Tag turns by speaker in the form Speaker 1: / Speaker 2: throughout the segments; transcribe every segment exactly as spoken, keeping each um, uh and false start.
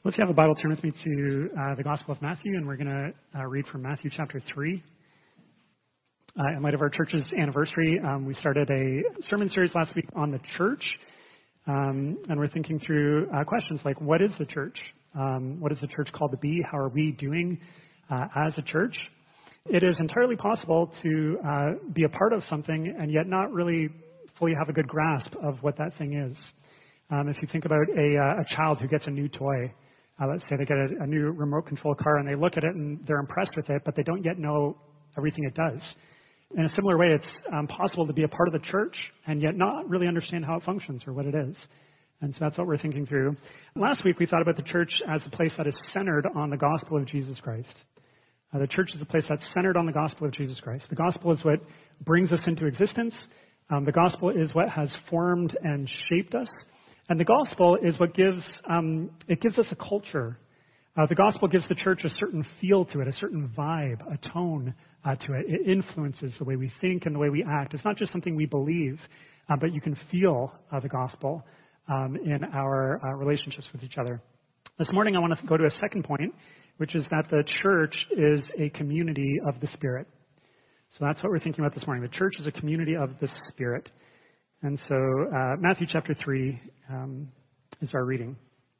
Speaker 1: So if you have a Bible, turn with me to uh, the Gospel of Matthew, and we're going to uh, read from Matthew chapter three. Uh, in light of our church's anniversary, um, we started a sermon series last week on the church, um, and we're thinking through uh, questions like, what is the church? Um, what is the church called to be? How are we doing uh, as a church? It is entirely possible to uh, be a part of something and yet not really fully have a good grasp of what that thing is. Um, if you think about a, uh, a child who gets a new toy, Uh, let's say they get a, a new remote control car and they look at it and they're impressed with it, but they don't yet know everything it does. In a similar way, it's um, possible to be a part of the church and yet not really understand how it functions or what it is. And so that's what we're thinking through. Last week, we thought about the church as a place that is centered on the gospel of Jesus Christ. Uh, the church is a place that's centered on the gospel of Jesus Christ. The gospel is what brings us into existence. Um, the gospel is what has formed and shaped us. And the gospel is what gives, um, it gives us a culture. Uh, the gospel gives the church a certain feel to it, a certain vibe, a tone uh, to it. It influences the way we think and the way we act. It's not just something we believe, uh, but you can feel uh, the gospel um, in our uh, relationships with each other. This morning I want to go to a second point, which is that the church is a community of the Spirit. So that's what we're thinking about this morning. The church is a community of the Spirit. And so uh, Matthew chapter three um, is our reading.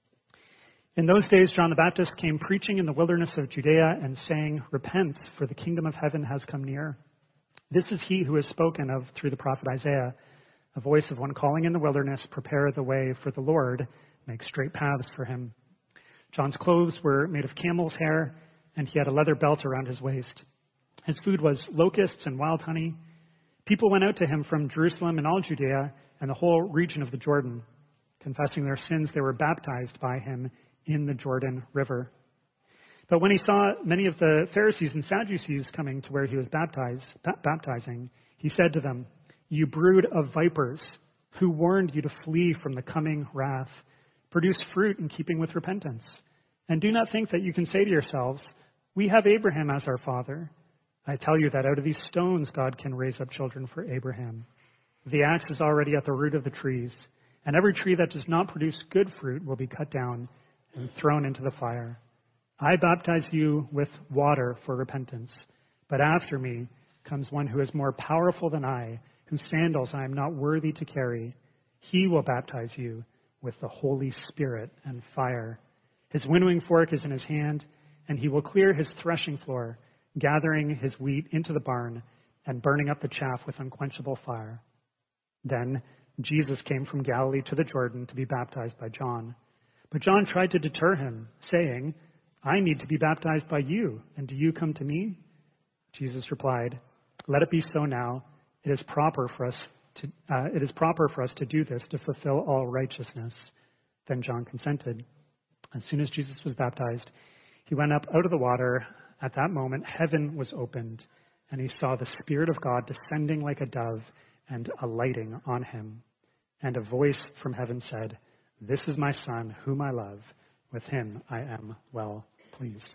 Speaker 1: In those days, John the Baptist came preaching in the wilderness of Judea and saying, "Repent, for the kingdom of heaven has come near. This is he who is spoken of through the prophet Isaiah, a voice of one calling in the wilderness, prepare the way for the Lord, make straight paths for him." John's clothes were made of camel's hair, and he had a leather belt around his waist. His food was locusts and wild honey. People went out to him from Jerusalem and all Judea and the whole region of the Jordan. Confessing their sins, they were baptized by him in the Jordan River. But when he saw many of the Pharisees and Sadducees coming to where he was baptized, baptizing, he said to them, "You brood of vipers, who warned you to flee from the coming wrath? Produce fruit in keeping with repentance. And do not think that you can say to yourselves, 'We have Abraham as our father.' I tell you that out of these stones God can raise up children for Abraham. The axe is already at the root of the trees, and every tree that does not produce good fruit will be cut down and thrown into the fire. I baptize you with water for repentance, but after me comes one who is more powerful than I, whose sandals I am not worthy to carry. He will baptize you with the Holy Spirit and fire. His winnowing fork is in his hand, and he will clear his threshing floor, gathering his wheat into the barn and burning up the chaff with unquenchable fire." Then Jesus came from Galilee to the Jordan to be baptized by John. But John tried to deter him, saying, "I need to be baptized by you, and do you come to me?" Jesus replied, "Let it be so now. It is proper for us to, uh, it is proper for us to do this to fulfill all righteousness." Then John consented. As soon as Jesus was baptized, he went up out of the water. At that moment, heaven was opened, and he saw the Spirit of God descending like a dove and alighting on him. And a voice from heaven said, "This is my Son, whom I love. With him I am well pleased."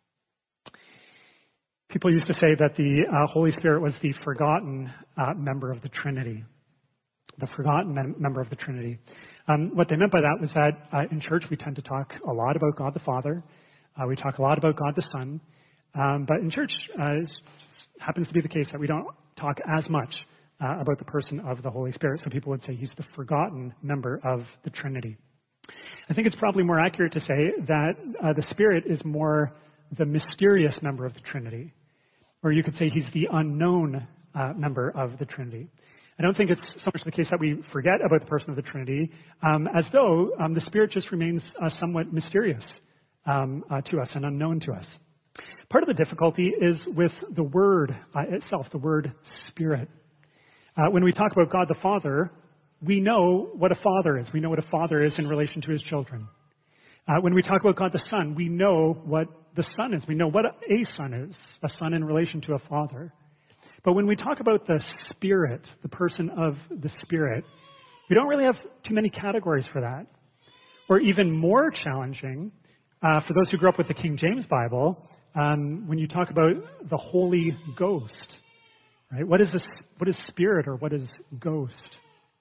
Speaker 1: People used to say that the uh, Holy Spirit was the forgotten uh, member of the Trinity. The forgotten mem- member of the Trinity. Um, what they meant by that was that uh, in church we tend to talk a lot about God the Father. Uh, we talk a lot about God the Son. Um, but in church, uh, it happens to be the case that we don't talk as much uh, about the person of the Holy Spirit. So people would say he's the forgotten member of the Trinity. I think it's probably more accurate to say that uh, the Spirit is more the mysterious member of the Trinity. Or you could say he's the unknown uh, member of the Trinity. I don't think it's so much the case that we forget about the person of the Trinity, um, as though um, the Spirit just remains uh, somewhat mysterious um, uh, to us and unknown to us. Part of the difficulty is with the word uh, itself, the word Spirit. Uh, when we talk about God the Father, we know what a father is. We know what a father is in relation to his children. Uh, when we talk about God the Son, we know what the Son is. We know what a son is, a son in relation to a father. But when we talk about the Spirit, the person of the Spirit, we don't really have too many categories for that. Or even more challenging, uh, for those who grew up with the King James Bible, Um, when you talk about the Holy Ghost, right? What is this? What is Spirit or what is Ghost?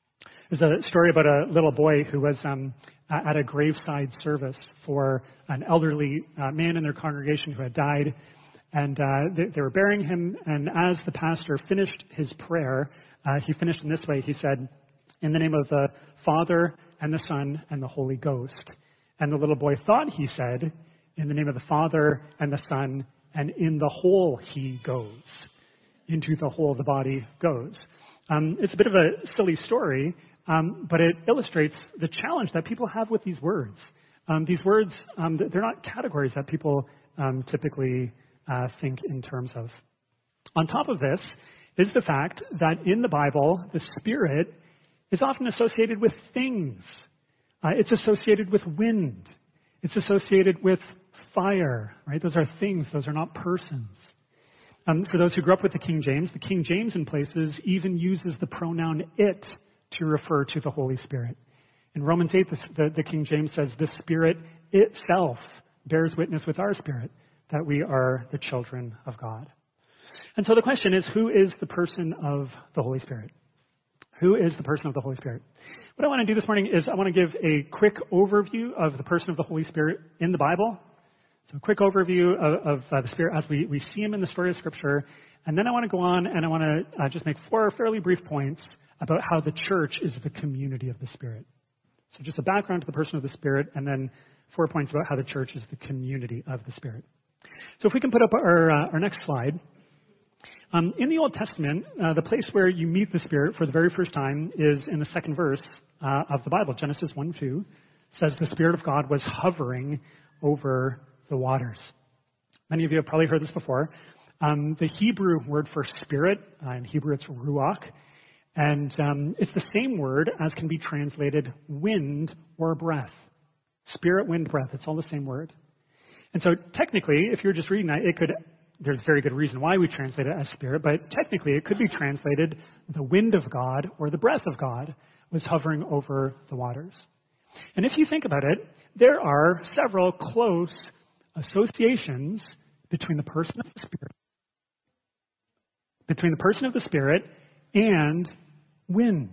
Speaker 1: There's a story about a little boy who was um, at a graveside service for an elderly uh, man in their congregation who had died. And uh, they, they were burying him. And as the pastor finished his prayer, uh, he finished in this way. He said, "In the name of the Father and the Son and the Holy Ghost." And the little boy thought he said, "In the name of the Father and the Son, and in the hole he goes." Into the hole the body goes. Um, it's a bit of a silly story, um, but it illustrates the challenge that people have with these words. Um, these words, um, they're not categories that people um, typically uh, think in terms of. On top of this is the fact that in the Bible, the Spirit is often associated with things. Uh, it's associated with wind. It's associated with fire, right? Those are things. Those are not persons. Um, for those who grew up with the King James, the King James in places even uses the pronoun it to refer to the Holy Spirit. In Romans eight, the, the, the King James says, "The Spirit itself bears witness with our spirit that we are the children of God." And so the question is, who is the person of the Holy Spirit? Who is the person of the Holy Spirit? What I want to do this morning is I want to give a quick overview of the person of the Holy Spirit in the Bible. So a quick overview of, of uh, the Spirit as we, we see him in the story of Scripture. And then I want to go on and I want to uh, just make four fairly brief points about how the church is the community of the Spirit. So just a background to the person of the Spirit, and then four points about how the church is the community of the Spirit. So if we can put up our, uh, our next slide. Um, in the Old Testament, uh, the place where you meet the Spirit for the very first time is in the second verse uh, of the Bible. Genesis one two says the Spirit of God was hovering over the waters. Many of you have probably heard this before. Um, the Hebrew word for spirit, uh, in Hebrew it's ruach, and um, it's the same word as can be translated wind or breath. Spirit, wind, breath, it's all the same word. And so technically, if you're just reading that, it could, there's a very good reason why we translate it as spirit, but technically it could be translated the wind of God or the breath of God was hovering over the waters. And if you think about it, there are several close associations between the person of the Spirit, between the person of the Spirit and wind.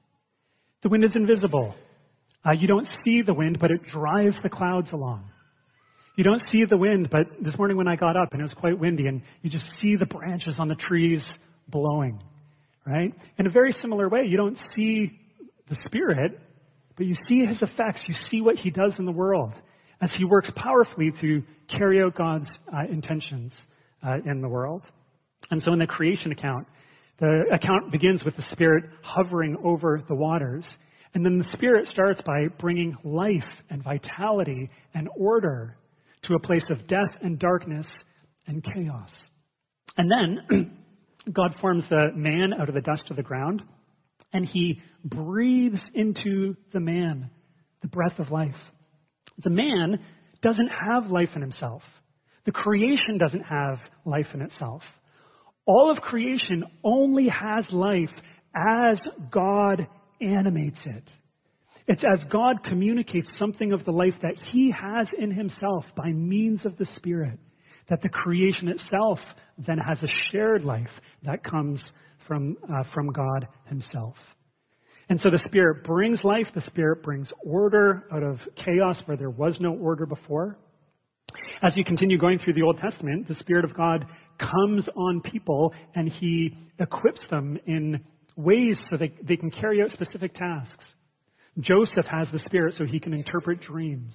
Speaker 1: The wind is invisible. Uh, you don't see the wind, but it drives the clouds along. You don't see the wind, but this morning when I got up and it was quite windy, and you just see the branches on the trees blowing, right? In a very similar way, you don't see the Spirit, but you see his effects. You see what he does in the world as he works powerfully to carry out God's uh, intentions uh, in the world. And so in the creation account, the account begins with the Spirit hovering over the waters. And then the Spirit starts by bringing life and vitality and order to a place of death and darkness and chaos. And then God forms the man out of the dust of the ground, and he breathes into the man the breath of life. The man doesn't have life in himself. The creation doesn't have life in itself. All of creation only has life as God animates it. It's as God communicates something of the life that he has in himself by means of the Spirit, that the creation itself then has a shared life that comes from, uh, from God himself. And so the Spirit brings life, the Spirit brings order out of chaos where there was no order before. As you continue going through the Old Testament, the Spirit of God comes on people and he equips them in ways so they, they can carry out specific tasks. Joseph has the Spirit so he can interpret dreams.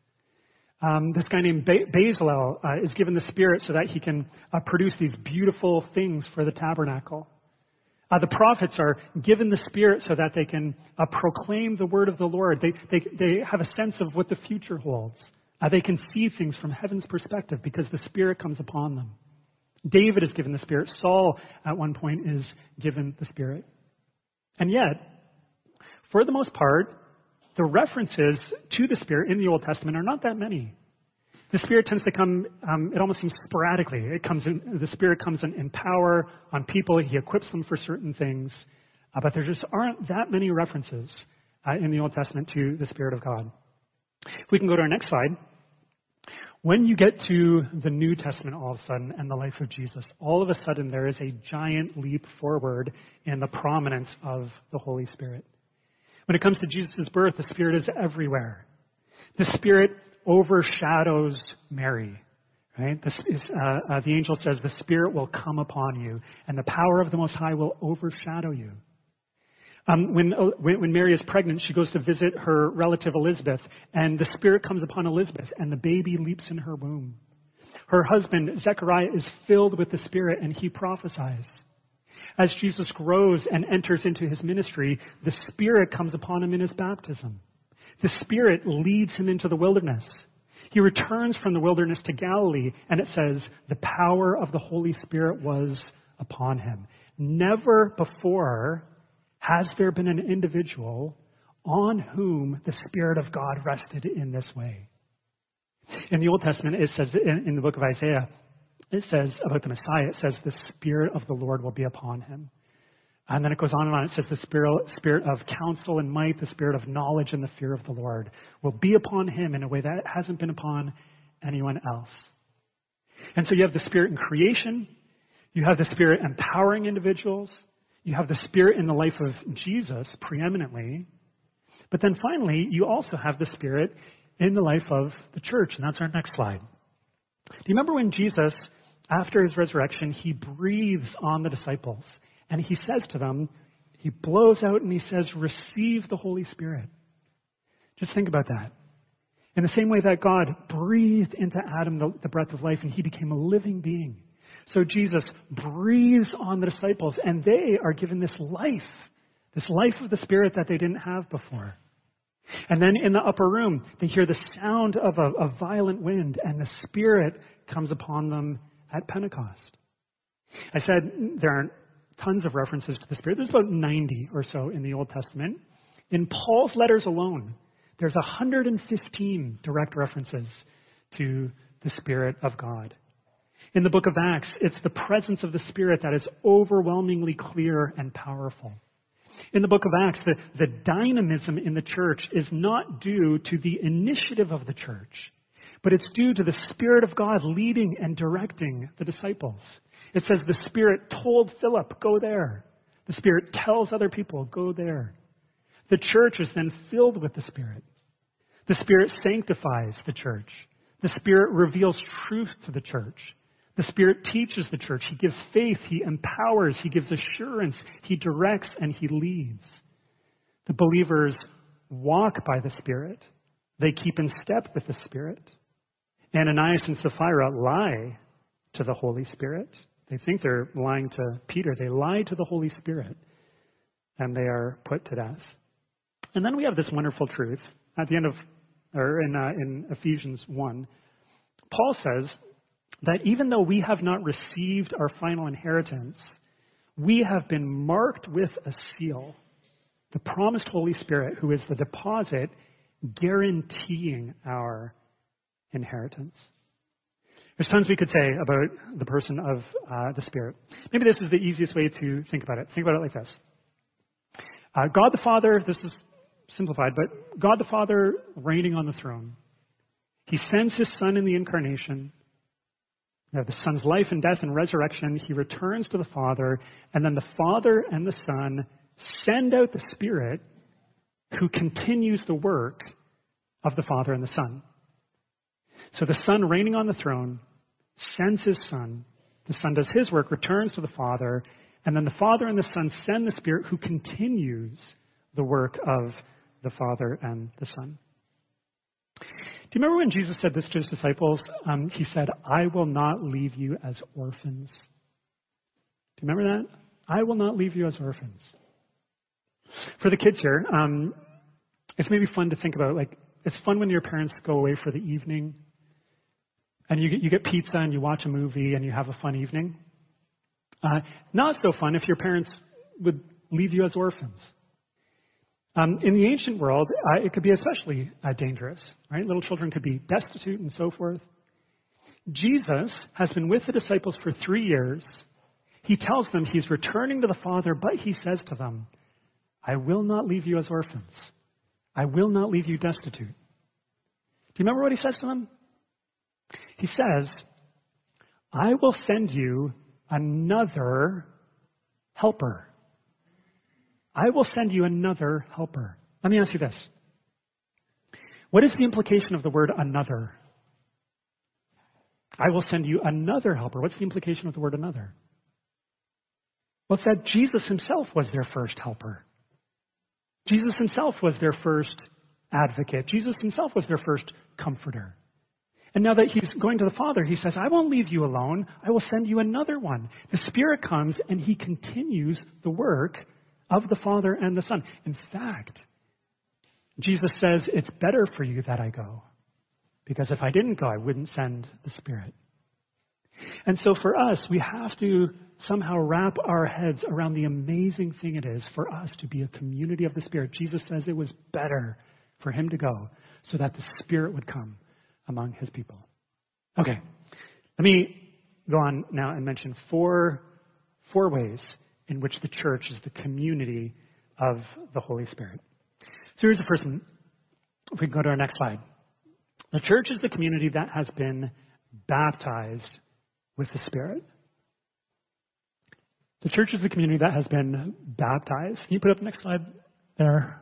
Speaker 1: Um, this guy named Be- Bezalel uh, is given the Spirit so that he can uh, produce these beautiful things for the tabernacle. Uh, the prophets are given the Spirit so that they can uh, proclaim the word of the Lord. They, they, they have a sense of what the future holds. Uh, they can see things from heaven's perspective because the Spirit comes upon them. David is given the Spirit. Saul, at one point, is given the Spirit. And yet, for the most part, the references to the Spirit in the Old Testament are not that many. The Spirit tends to come, um, it almost seems sporadically. It comes in, the Spirit comes in, in power on people. He equips them for certain things. Uh, but there just aren't that many references uh, in the Old Testament to the Spirit of God. If we can go to our next slide. When you get to the New Testament all of a sudden and the life of Jesus, all of a sudden there is a giant leap forward in the prominence of the Holy Spirit. When it comes to Jesus' birth, the Spirit is everywhere. The Spirit overshadows Mary. Right? This is, uh, uh, the angel says, the Spirit will come upon you, and the power of the Most High will overshadow you. Um, when, uh, when, when Mary is pregnant, she goes to visit her relative Elizabeth, and the Spirit comes upon Elizabeth, and the baby leaps in her womb. Her husband, Zechariah, is filled with the Spirit, and he prophesies. As Jesus grows and enters into his ministry, the Spirit comes upon him in his baptism. The Spirit leads him into the wilderness. He returns from the wilderness to Galilee, and it says, the power of the Holy Spirit was upon him. Never before has there been an individual on whom the Spirit of God rested in this way. In the Old Testament, it says, in, in the book of Isaiah, it says about the Messiah, it says, the Spirit of the Lord will be upon him. And then it goes on and on. It says the spirit, spirit of counsel and might, the spirit of knowledge and the fear of the Lord will be upon him in a way that hasn't been upon anyone else. And so you have the Spirit in creation. You have the Spirit empowering individuals. You have the Spirit in the life of Jesus preeminently. But then finally, you also have the Spirit in the life of the church. And that's our next slide. Do you remember when Jesus, after his resurrection, he breathes on the disciples? And he says to them, he blows out and he says, receive the Holy Spirit. Just think about that. In the same way that God breathed into Adam the, the breath of life and he became a living being. So Jesus breathes on the disciples and they are given this life, this life of the Spirit that they didn't have before. And then in the upper room, they hear the sound of a, a violent wind and the Spirit comes upon them at Pentecost. I said there aren't tons of references to the Spirit. There's about ninety or so in the Old Testament. In Paul's letters alone, there's one hundred fifteen direct references to the Spirit of God. In the book of Acts, it's the presence of the Spirit that is overwhelmingly clear and powerful. In the book of Acts, the, the dynamism in the church is not due to the initiative of the church, but it's due to the Spirit of God leading and directing the disciples. It says the Spirit told Philip, go there. The Spirit tells other people, go there. The church is then filled with the Spirit. The Spirit sanctifies the church. The Spirit reveals truth to the church. The Spirit teaches the church. He gives faith. He empowers. He gives assurance. He directs and he leads. The believers walk by the Spirit. They keep in step with the Spirit. Ananias and Sapphira lie to the Holy Spirit. They think they're lying to Peter. They lie to the Holy Spirit, and they are put to death. And then we have this wonderful truth at the end of, or in, uh, in Ephesians one. Paul says that even though we have not received our final inheritance, we have been marked with a seal, the promised Holy Spirit, who is the deposit guaranteeing our inheritance. There's tons we could say about the person of uh, the Spirit. Maybe this is the easiest way to think about it. Think about it like this. Uh, God the Father, this is simplified, but God the Father reigning on the throne. He sends his Son in the incarnation. You have the Son's life and death and resurrection. He returns to the Father, and then the Father and the Son send out the Spirit who continues the work of the Father and the Son. So the Son reigning on the throne sends his Son. The Son does his work, returns to the Father, and then the Father and the Son send the Spirit who continues the work of the Father and the Son. Do you remember when Jesus said this to his disciples? Um, he said, I will not leave you as orphans. Do you remember that? I will not leave you as orphans. For the kids here, um, it's maybe fun to think about, like, it's fun when your parents go away for the evening and you get, you get pizza and you watch a movie and you have a fun evening. Uh, not so fun if your parents would leave you as orphans. Um, in the ancient world, uh, it could be especially uh, dangerous, right? Little children could be destitute and so forth. Jesus has been with the disciples for three years. He tells them he's returning to the Father, but he says to them, I will not leave you as orphans. I will not leave you destitute. Do you remember what he says to them? He says, I will send you another helper. I will send you another helper. Let me ask you this. What is the implication of the word another? I will send you another helper. What's the implication of the word another? Well, it's that Jesus himself was their first helper. Jesus himself was their first advocate. Jesus himself was their first comforter. And now that he's going to the Father, he says, I won't leave you alone. I will send you another one. The Spirit comes and he continues the work of the Father and the Son. In fact, Jesus says, it's better for you that I go. Because if I didn't go, I wouldn't send the Spirit. And so for us, we have to somehow wrap our heads around the amazing thing it is for us to be a community of the Spirit. Jesus says it was better for him to go so that the Spirit would come among his people. Okay, let me go on now and mention four, four ways in which the church is the community of the Holy Spirit. So here's the first one. If we can go to our next slide. The church is the community that has been baptized with the Spirit. The church is the community that has been baptized. Can you put up the next slide there?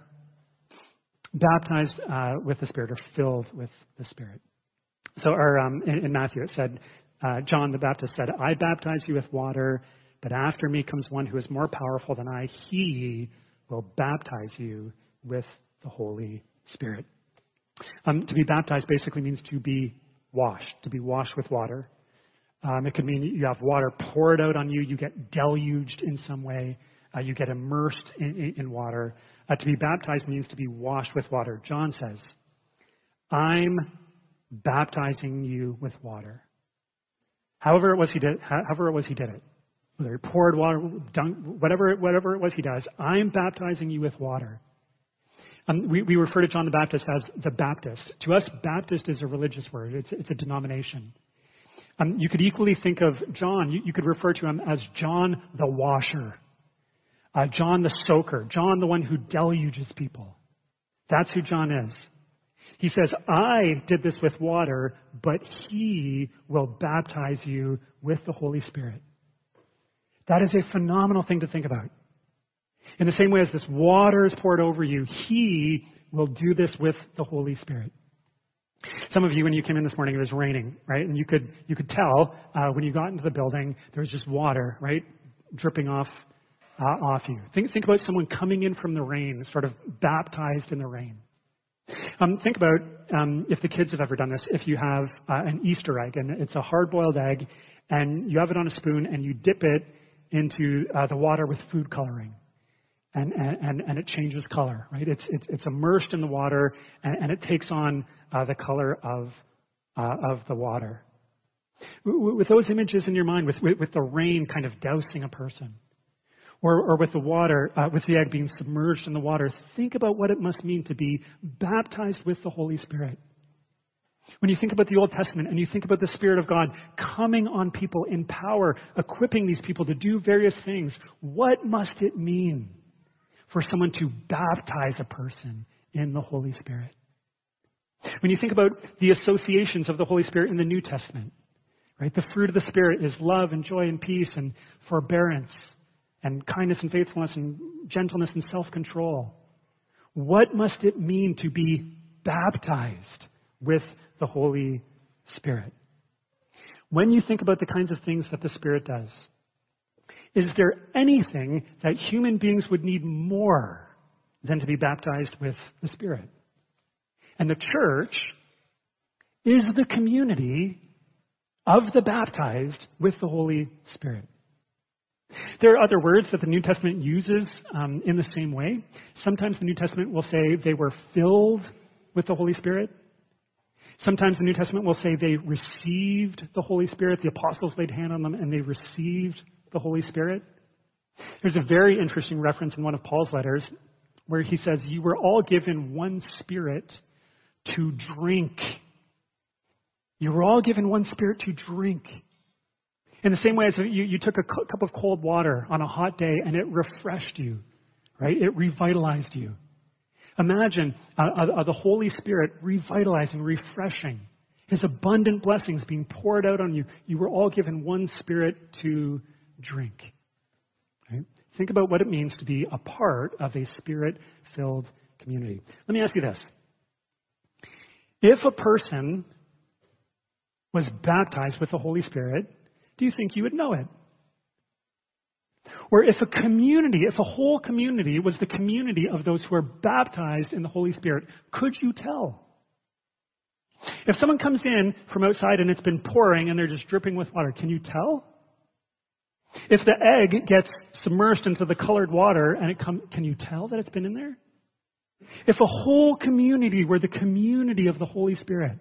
Speaker 1: Baptized uh, with the Spirit, or filled with the Spirit. So our, um, in, in Matthew it said, uh, John the Baptist said, I baptize you with water, but after me comes one who is more powerful than I. He will baptize you with the Holy Spirit. Um, to be baptized basically means to be washed, to be washed with water. Um, it could mean you have water poured out on you, you get deluged in some way, uh, you get immersed in, in, in water. Uh, to be baptized means to be washed with water. John says, I'm baptizing you with water. However it was he did, however it was he did it, whether he poured water, dunk, whatever, whatever it was he does, I'm baptizing you with water. Um, we, we refer to John the Baptist as the Baptist. To us, Baptist is a religious word. It's, it's a denomination. Um, you could equally think of John. You, you could refer to him as John the Washer, uh, John the Soaker, John the one who deluges people. That's who John is. He says, I did this with water, but he will baptize you with the Holy Spirit. That is a phenomenal thing to think about. In the same way as this water is poured over you, he will do this with the Holy Spirit. Some of you, when you came in this morning, it was raining, right? And you could you could tell uh, when you got into the building, there was just water, right, dripping off uh, off you. Think think about someone coming in from the rain, sort of baptized in the rain. Um, think about um, if the kids have ever done this. If you have uh, an Easter egg, and it's a hard-boiled egg, and you have it on a spoon, and you dip it into uh, the water with food coloring. And, and, and it changes color, right? It's, it's, it's immersed in the water, and, and it takes on uh, the color of, uh, of the water. With those images in your mind, with, with, with the rain kind of dousing a person, or, or with the water, uh, with the egg being submerged in the water, think about what it must mean to be baptized with the Holy Spirit. When you think about the Old Testament and you think about the Spirit of God coming on people in power, equipping these people to do various things, what must it mean for someone to baptize a person in the Holy Spirit? When you think about the associations of the Holy Spirit in the New Testament, right? The fruit of the Spirit is love and joy and peace and forbearance and kindness and faithfulness and gentleness and self-control. What must it mean to be baptized with the Holy Spirit? When you think about the kinds of things that the Spirit does, is there anything that human beings would need more than to be baptized with the Spirit? And the church is the community of the baptized with the Holy Spirit. There are other words that the New Testament uses um, in the same way. Sometimes the New Testament will say they were filled with the Holy Spirit. Sometimes the New Testament will say they received the Holy Spirit. The apostles laid hand on them and they received the Holy Spirit. There's a very interesting reference in one of Paul's letters where he says, you were all given one Spirit to drink. You were all given one Spirit to drink. In the same way as you, you took a cup of cold water on a hot day and it refreshed you, right? It revitalized you. Imagine uh, uh, the Holy Spirit revitalizing, refreshing, His abundant blessings being poured out on you. You were all given one Spirit to drink. Right? Think about what it means to be a part of a Spirit-filled community. Let me ask you this. If a person was baptized with the Holy Spirit, do you think you would know it? Or if a community, if a whole community was the community of those who are baptized in the Holy Spirit, could you tell? If someone comes in from outside and it's been pouring and they're just dripping with water, can you tell? If the egg gets submerged into the colored water and it come, can you tell that it's been in there? If a whole community were the community of the Holy Spirit,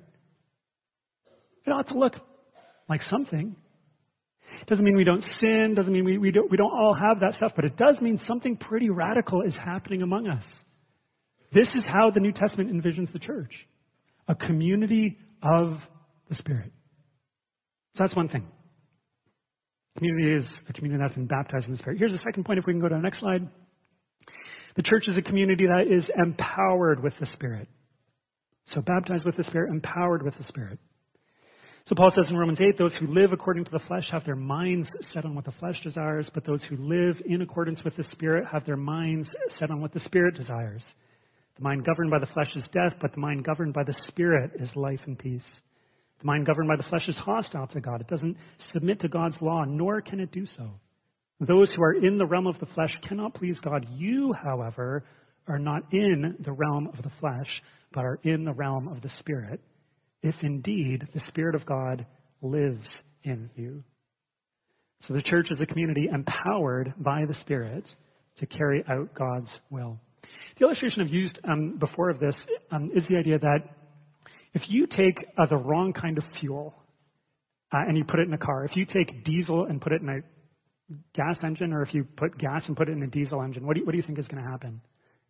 Speaker 1: it ought to look like something. Doesn't mean we don't sin, doesn't mean we, we, don't, we don't all have that stuff, but it does mean something pretty radical is happening among us. This is how the New Testament envisions the church. A community of the Spirit. So that's one thing. Community is a community that's been baptized in the Spirit. Here's the second point, if we can go to the next slide. The church is a community that is empowered with the Spirit. So baptized with the Spirit, empowered with the Spirit. So Paul says in Romans eight, those who live according to the flesh have their minds set on what the flesh desires, but those who live in accordance with the Spirit have their minds set on what the Spirit desires. The mind governed by the flesh is death, but the mind governed by the Spirit is life and peace. The mind governed by the flesh is hostile to God. It doesn't submit to God's law, nor can it do so. Those who are in the realm of the flesh cannot please God. You, however, are not in the realm of the flesh, but are in the realm of the Spirit, if indeed the Spirit of God lives in you. So the church is a community empowered by the Spirit to carry out God's will. The illustration I've used um, before of this um, is the idea that if you take uh, the wrong kind of fuel uh, and you put it in a car, if you take diesel and put it in a gas engine, or if you put gas and put it in a diesel engine, what do you, what do you think is going to happen?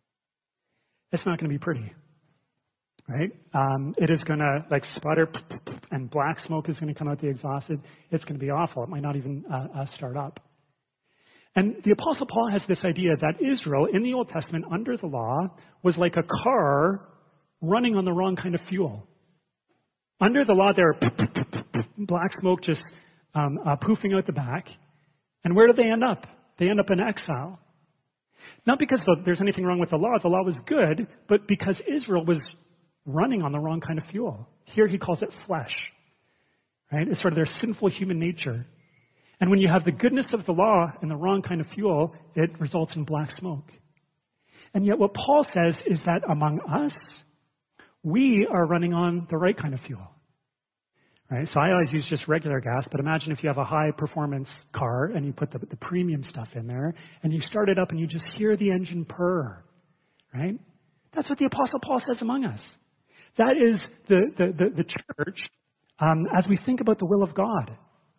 Speaker 1: It's not going to be pretty, right? Um, it is going to like sputter, and black smoke is going to come out the exhaust. It, it's going to be awful. It might not even uh, uh, start up. And the Apostle Paul has this idea that Israel, in the Old Testament, under the law, was like a car running on the wrong kind of fuel. Under the law, there are black smoke just um, uh, poofing out the back. And where do they end up? They end up in exile. Not because there's anything wrong with the law. The law was good, but because Israel was running on the wrong kind of fuel. Here he calls it flesh. Right? It's sort of their sinful human nature. And when you have the goodness of the law and the wrong kind of fuel, it results in black smoke. And yet what Paul says is that among us, we are running on the right kind of fuel. Right? So I always use just regular gas, but imagine if you have a high-performance car and you put the, the premium stuff in there, and you start it up and you just hear the engine purr. Right? That's what the Apostle Paul says among us. That is the, the, the, the church um, as we think about the will of God.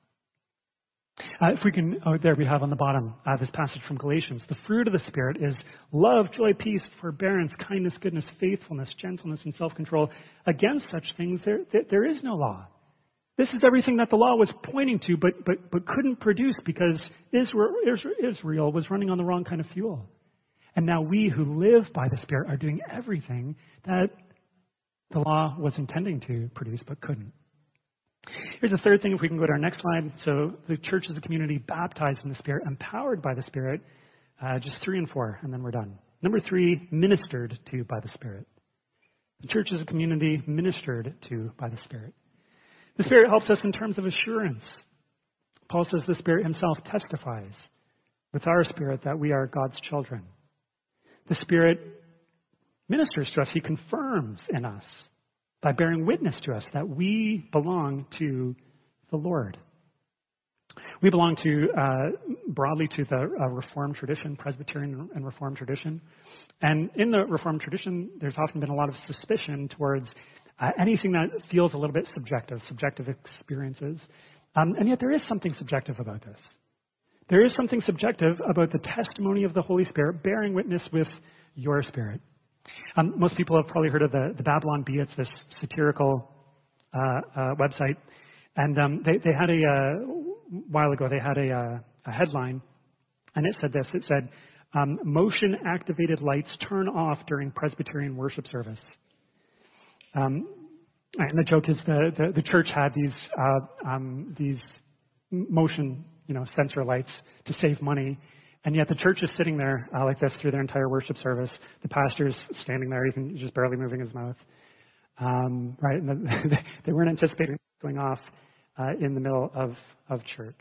Speaker 1: Uh, if we can, oh, there we have on the bottom uh, this passage from Galatians. The fruit of the Spirit is love, joy, peace, forbearance, kindness, goodness, faithfulness, gentleness, and self-control. Against such things, there, there, there is no law. This is everything that the law was pointing to, but, but, but couldn't produce because Israel, Israel was running on the wrong kind of fuel. And now we who live by the Spirit are doing everything that the law was intending to produce, but couldn't. Here's the third thing, if we can go to our next slide. So the church is a community baptized in the Spirit, empowered by the Spirit. Uh, just three and four, and then we're done. Number three, ministered to by the Spirit. The church is a community ministered to by the Spirit. The Spirit helps us in terms of assurance. Paul says the Spirit himself testifies with our spirit that we are God's children. The Spirit ministers to us. He confirms in us by bearing witness to us that we belong to the Lord. We belong to, uh, broadly to the uh, Reformed tradition, Presbyterian and Reformed tradition. And in the Reformed tradition, there's often been a lot of suspicion towards uh, anything that feels a little bit subjective, subjective experiences. Um, and yet there is something subjective about this. There is something subjective about the testimony of the Holy Spirit bearing witness with your spirit. Um, most people have probably heard of the, the Babylon Bee. It's this satirical uh, uh, website. And um, they, they had a, uh, while ago, they had a, uh, a headline, and it said this. It said, um, motion-activated lights turn off during Presbyterian worship service. Um, and the joke is the, the, the church had these uh, um, these motion, you know, sensor lights to save money. And yet the church is sitting there uh, like this through their entire worship service. The pastor's standing there, even just barely moving his mouth. Um, right? And the, they weren't anticipating going off uh, in the middle of, of church.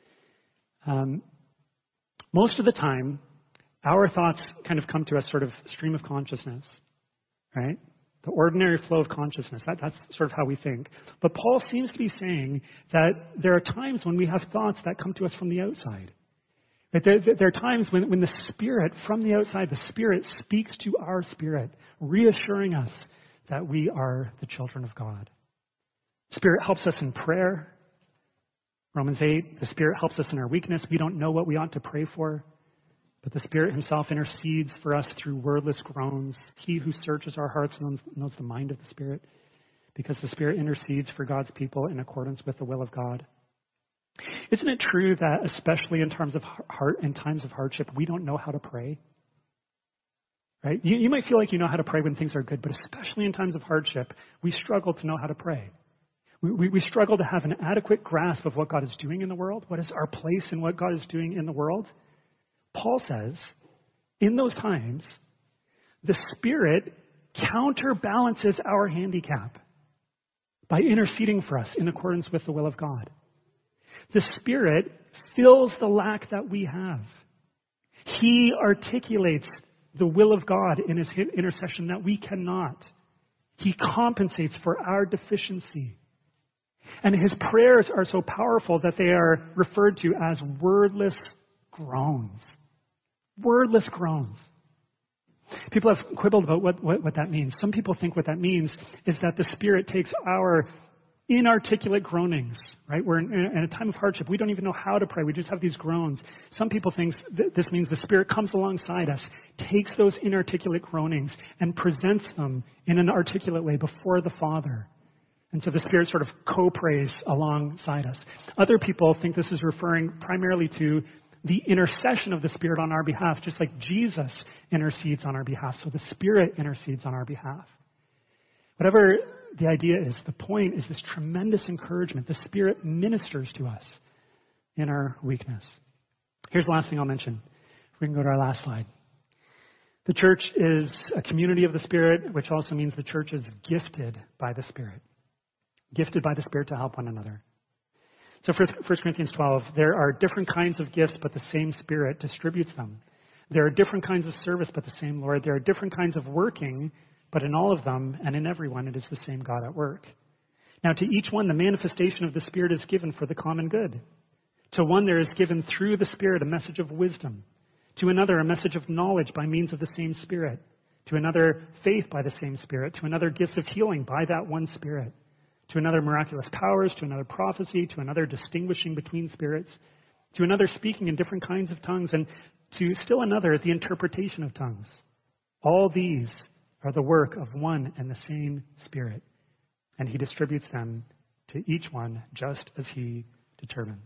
Speaker 1: Um, most of the time, our thoughts kind of come to us sort of stream of consciousness, right? The ordinary flow of consciousness. That, that's sort of how we think. But Paul seems to be saying that there are times when we have thoughts that come to us from the outside. Right? There, there are times when, when the Spirit, from the outside, the Spirit speaks to our spirit, reassuring us that we are the children of God. Spirit helps us in prayer. Romans eight, the Spirit helps us in our weakness. We don't know what we ought to pray for, but the Spirit himself intercedes for us through wordless groans. He who searches our hearts knows, knows the mind of the Spirit, because the Spirit intercedes for God's people in accordance with the will of God. Isn't it true that especially in terms of heart, in times of hardship, we don't know how to pray? Right? You, you might feel like you know how to pray when things are good, but especially in times of hardship, we struggle to know how to pray. We, we, we struggle to have an adequate grasp of what God is doing in the world. What is our place in what God is doing in the world? Paul says, in those times, the Spirit counterbalances our handicap by interceding for us in accordance with the will of God. The Spirit fills the lack that we have. He articulates the will of God in his intercession that we cannot. He compensates for our deficiency. And his prayers are so powerful that they are referred to as wordless groans. Wordless groans. People have quibbled about what, what, what that means. Some people think what that means is that the Spirit takes our inarticulate groanings, right? We're in, in a time of hardship. We don't even know how to pray. We just have these groans. Some people think th- this means the Spirit comes alongside us, takes those inarticulate groanings, and presents them in an articulate way before the Father. And so the Spirit sort of co-prays alongside us. Other people think this is referring primarily to the intercession of the Spirit on our behalf, just like Jesus intercedes on our behalf. So the Spirit intercedes on our behalf. Whatever the idea is, the point is this tremendous encouragement. The Spirit ministers to us in our weakness. Here's the last thing I'll mention. We can go to our last slide. The church is a community of the Spirit, which also means the church is gifted by the Spirit. Gifted by the Spirit to help one another. So for First Corinthians twelve, there are different kinds of gifts, but the same Spirit distributes them. There are different kinds of service, but the same Lord. There are different kinds of working, but in all of them and in everyone, it is the same God at work. Now to each one, the manifestation of the Spirit is given for the common good. To one there is given through the Spirit a message of wisdom. To another, a message of knowledge by means of the same Spirit. To another, faith by the same Spirit. To another, gifts of healing by that one Spirit. To another, miraculous powers. To another, prophecy. To another, distinguishing between spirits. To another, speaking in different kinds of tongues. And to still another, the interpretation of tongues. All these are the work of one and the same Spirit. And he distributes them to each one just as he determines.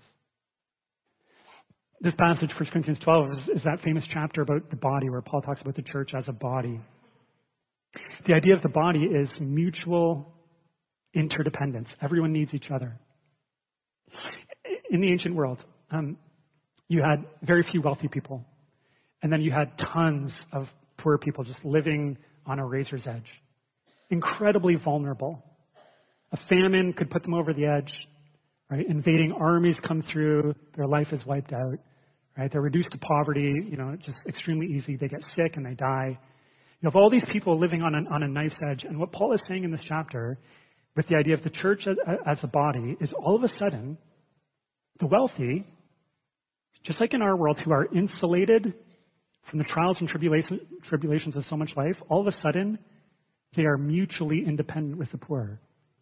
Speaker 1: This passage, First Corinthians twelve, is, is that famous chapter about the body where Paul talks about the church as a body. The idea of the body is mutual interdependence. Everyone needs each other. In the ancient world, um, you had very few wealthy people, and then you had tons of poor people just living on a razor's edge, incredibly vulnerable. A famine could put them over the edge, right? Invading armies come through, their life is wiped out, right? They're reduced to poverty, you know, just extremely easy. They get sick and they die. You have all these people living on a, on a knife's edge. And what Paul is saying in this chapter, with the idea of the church as, as a body, is all of a sudden, the wealthy, just like in our world, who are insulated from the trials and tribulation, tribulations of so much life, all of a sudden, they are mutually independent with the poor.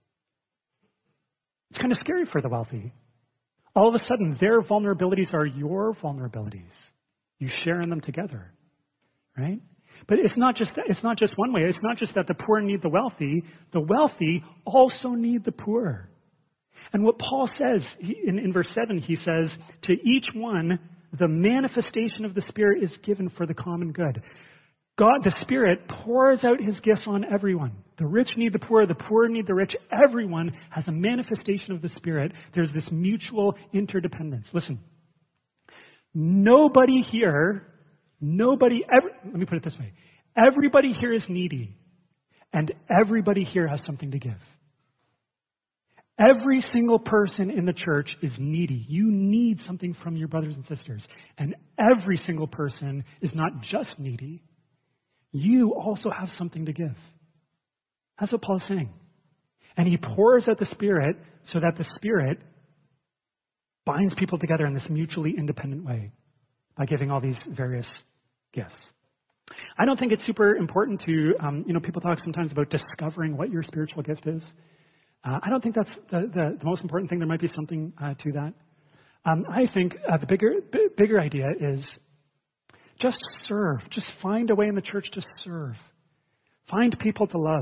Speaker 1: It's kind of scary for the wealthy. All of a sudden, their vulnerabilities are your vulnerabilities. You share in them together, right? But it's not just that, it's not just one way. It's not just that the poor need the wealthy. The wealthy also need the poor. And what Paul says he, in, in verse seven, he says, to each one, the manifestation of the Spirit is given for the common good. God, the Spirit, pours out his gifts on everyone. The rich need the poor, the poor need the rich. Everyone has a manifestation of the Spirit. There's this mutual interdependence. Listen, Nobody here, nobody, every, let me put it this way. Everybody here is needy, and everybody here has something to give. Every single person in the church is needy. You need something from your brothers and sisters. And every single person is not just needy. You also have something to give. That's what Paul's saying. And he pours out the Spirit so that the Spirit binds people together in this mutually independent way by giving all these various gifts. I don't think it's super important to, um, you know, people talk sometimes about discovering what your spiritual gift is. Uh, I don't think that's the, the, the most important thing. There might be something uh, to that. Um, I think uh, the bigger b- bigger idea is just serve. Just find a way in the church to serve. Find people to love.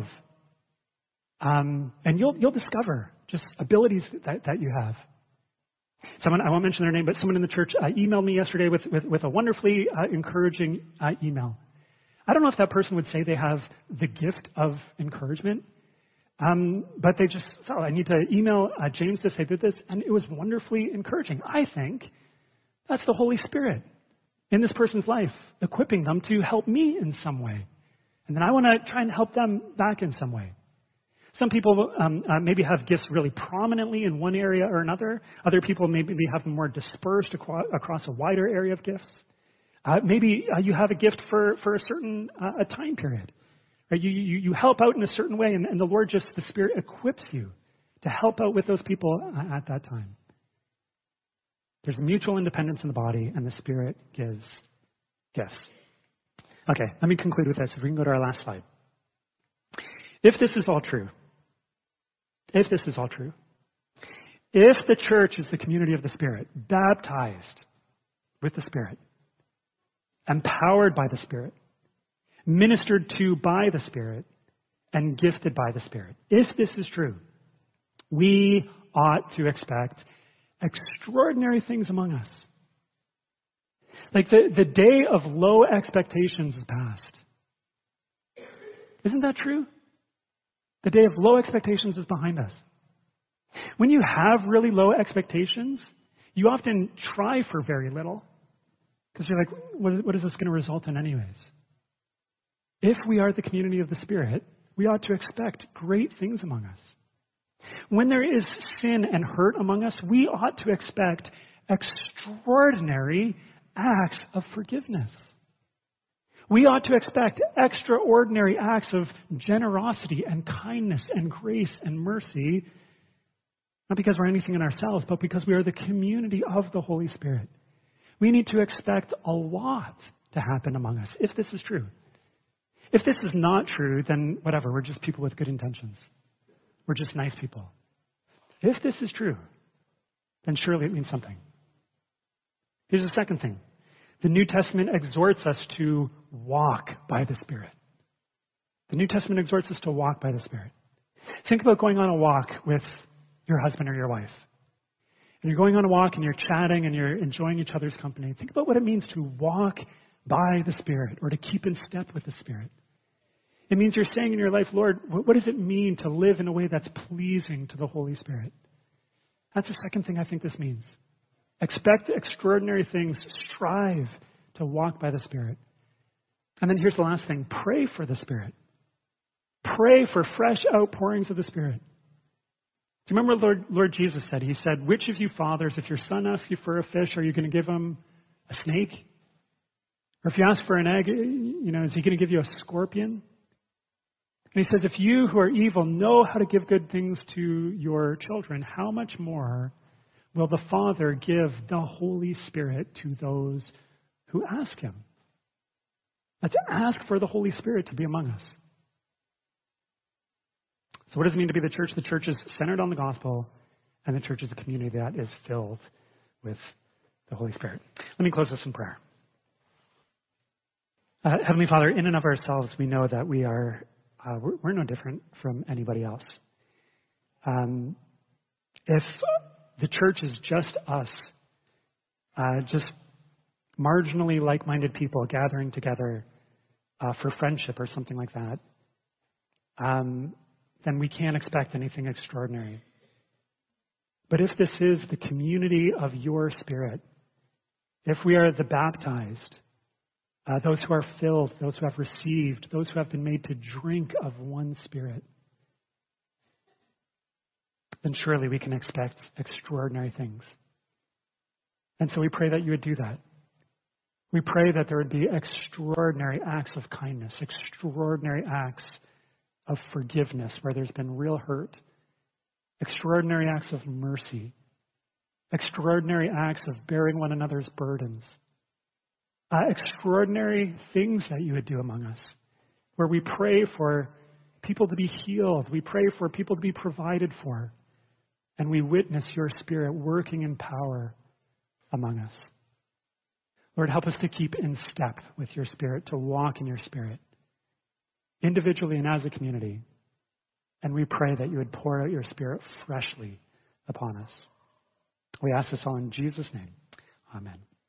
Speaker 1: Um, and you'll you'll discover just abilities that, that you have. Someone, I won't mention their name, but someone in the church uh, emailed me yesterday with, with, with a wonderfully uh, encouraging uh, email. I don't know if that person would say they have the gift of encouragement. Um, but they just thought, I need to email uh, James to say this, and it was wonderfully encouraging. I think that's the Holy Spirit in this person's life, equipping them to help me in some way. And then I want to try and help them back in some way. Some people um, uh, maybe have gifts really prominently in one area or another. Other people maybe have them more dispersed across, across a wider area of gifts. Uh, maybe uh, you have a gift for, for a certain uh, a time period. Right? You, you, you help out in a certain way, and, and the Lord just, the Spirit equips you to help out with those people at that time. There's mutual independence in the body, and the Spirit gives gifts. Okay, let me conclude with this. If we can go to our last slide. If this is all true, if this is all true, if the church is the community of the Spirit, baptized with the Spirit, empowered by the Spirit, ministered to by the Spirit, and gifted by the Spirit. If this is true, we ought to expect extraordinary things among us. Like the, the day of low expectations is past. Isn't that true? The day of low expectations is behind us. When you have really low expectations, you often try for very little. Because you're like, what is, what is this going to result in anyways? If we are the community of the Spirit, we ought to expect great things among us. When there is sin and hurt among us, we ought to expect extraordinary acts of forgiveness. We ought to expect extraordinary acts of generosity and kindness and grace and mercy, not because we're anything in ourselves, but because we are the community of the Holy Spirit. We need to expect a lot to happen among us, if this is true. If this is not true, then whatever, we're just people with good intentions. We're just nice people. If this is true, then surely it means something. Here's the second thing. The New Testament exhorts us to walk by the Spirit. The New Testament exhorts us to walk by the Spirit. Think about going on a walk with your husband or your wife. And you're going on a walk and you're chatting and you're enjoying each other's company. Think about what it means to walk by the Spirit, or to keep in step with the Spirit. It means you're saying in your life, Lord, what does it mean to live in a way that's pleasing to the Holy Spirit? That's the second thing I think this means. Expect extraordinary things. Strive to walk by the Spirit. And then here's the last thing. Pray for the Spirit. Pray for fresh outpourings of the Spirit. Do you remember what Lord, Lord Jesus said? He said, which of you fathers, if your son asks you for a fish, are you going to give him a snake? Or if you ask for an egg, you know, is he going to give you a scorpion? And he says, if you who are evil know how to give good things to your children, how much more will the Father give the Holy Spirit to those who ask him? Let's ask for the Holy Spirit to be among us. So what does it mean to be the church? The church is centered on the gospel, and the church is a community that is filled with the Holy Spirit. Let me close this in prayer. Uh, Heavenly Father, in and of ourselves, we know that we are, uh, we're, we're no different from anybody else. Um, if the church is just us, uh, just marginally like-minded people gathering together uh, for friendship or something like that, um, then we can't expect anything extraordinary. But if this is the community of your Spirit, If we are the baptized, uh, those who are filled, those who have received, those who have been made to drink of one Spirit, then surely we can expect extraordinary things. And so we pray that you would do that. We pray that there would be extraordinary acts of kindness, extraordinary acts of forgiveness where there's been real hurt, extraordinary acts of mercy, extraordinary acts of bearing one another's burdens, uh, extraordinary things that you would do among us, where we pray for people to be healed, we pray for people to be provided for, and we witness your Spirit working in power among us. Lord, help us to keep in step with your Spirit, to walk in your Spirit, individually and as a community. And we pray that you would pour out your Spirit freshly upon us. We ask this all in Jesus' name. Amen.